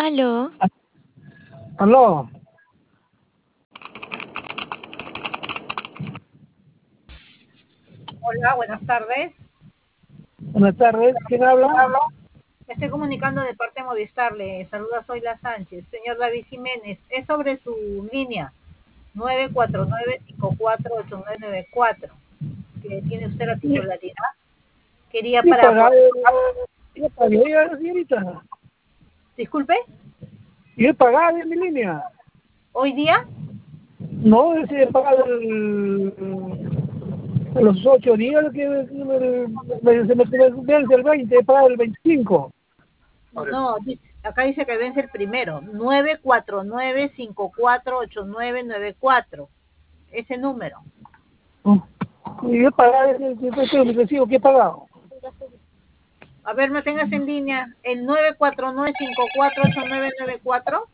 Aló, Aló, Hola, buenas tardes. buenas tardes. ¿Quién habla? Me estoy comunicando de parte de Movistar. Le saluda Zoila Sánchez. Señor David Jiménez, es sobre su línea 949-548994, que tiene usted la titularidad. Quería Yo he para... pagado, yo pagué, señorita. Disculpe, Yo he pagado en mi línea. hoy día. No, ese he pagado a los 8 días que se me vence el 20, he pagado el 25. No, acá dice que vence el primero. 949-548994. Ese número. Y yo he pagado ese recibo que he pagado. A ver, manténgase en línea. El 949-548994.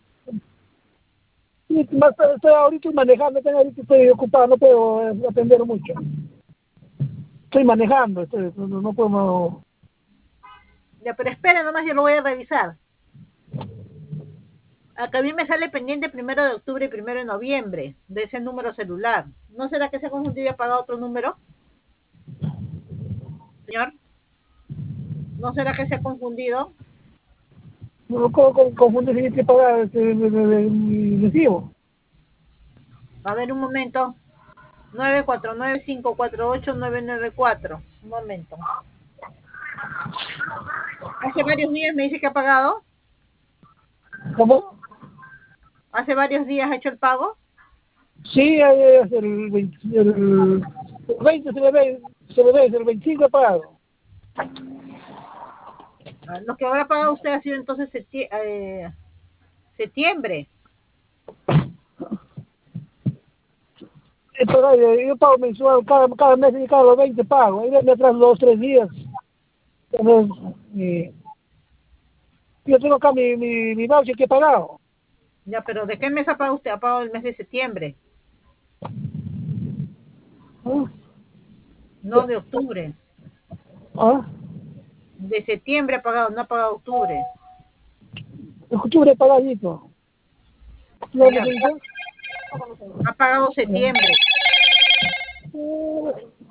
Y estoy ahorita manejando, estoy ocupado, no puedo atender mucho. Estoy manejando, no puedo. Ya, pero espera, nomás yo lo voy a revisar. Acá a mí me sale pendiente 1 de octubre y 1 de noviembre de ese número celular. ¿No será que se ha confundido y ha pagado otro número, señor? ¿No será que se ha confundido? No puedo confundir si hay que pagar mi recibo. A ver, un momento. 949-548-994. Un momento. Hace varios días me dice que ha pagado. ¿Cómo? Hace varios días ha hecho el pago. Sí, es el 20 se me ve, el 25 he pagado. Lo que habrá pagado usted ha sido entonces septiembre. He pagado, yo pago mensual, cada mes y cada 20 pago. Ahí me atrás 2 o 3 días. Entonces, yo tengo acá mi voucher que he pagado. Ya, pero ¿de qué mes ha pagado usted? Ha pagado el mes de septiembre, ¿Ah? no de octubre. ¿Ah? De septiembre ha pagado, no ha pagado octubre. En octubre he pagadito. Ya, ha pagado septiembre.